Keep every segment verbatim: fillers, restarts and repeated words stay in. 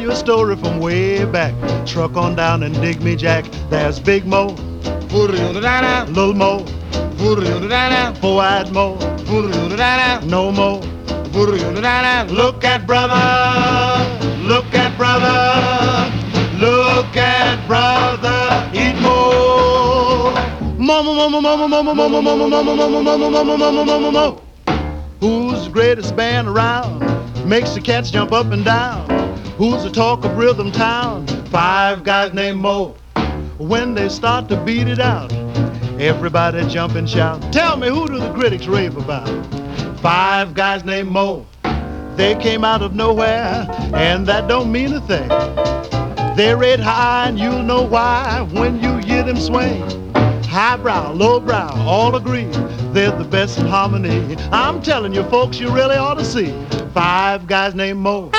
you a story from way back. Truck on down and dig me, Jack. There's Big Mo, Little Mo, Four-eyed Mo, No Mo. Look at brother, look at brother, look at brother, eat more. Mama, mama, mama, mama, mama, mama, mama, mama, mama, mama, mama, mama, mama. Who's the greatest band around? Makes the cats jump up and down. Who's the talk of Rhythm Town? Five guys named Mo. When they start to beat it out, everybody jump and shout. Tell me, who do the critics rave about? Five guys named Mo. They came out of nowhere, and that don't mean a thing. They're red high, and you'll know why when you hear them swing. Highbrow, lowbrow, all agree they're the best in harmony. I'm telling you, folks, you really ought to see five guys named Mo.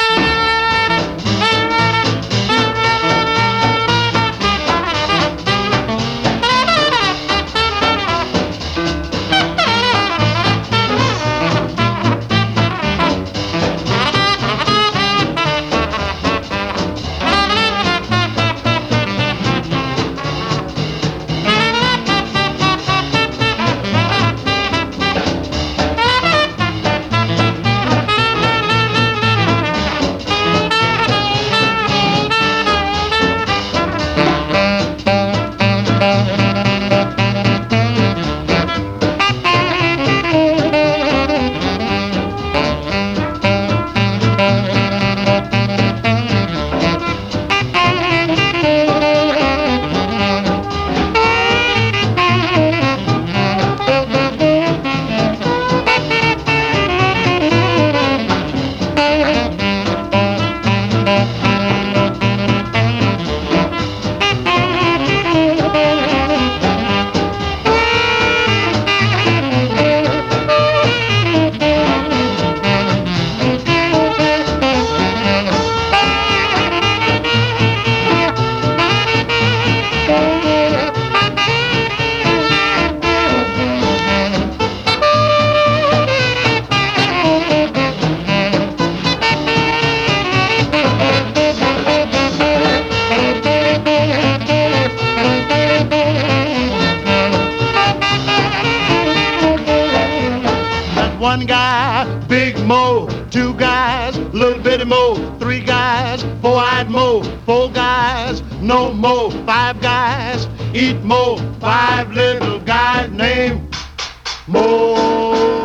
One guy, Big Mo. Two guys, Little Bitty Mo. Three guys, Four-eyed Mo. Four guys, No Mo. Five guys, Eat Mo. Five little guys named Mo.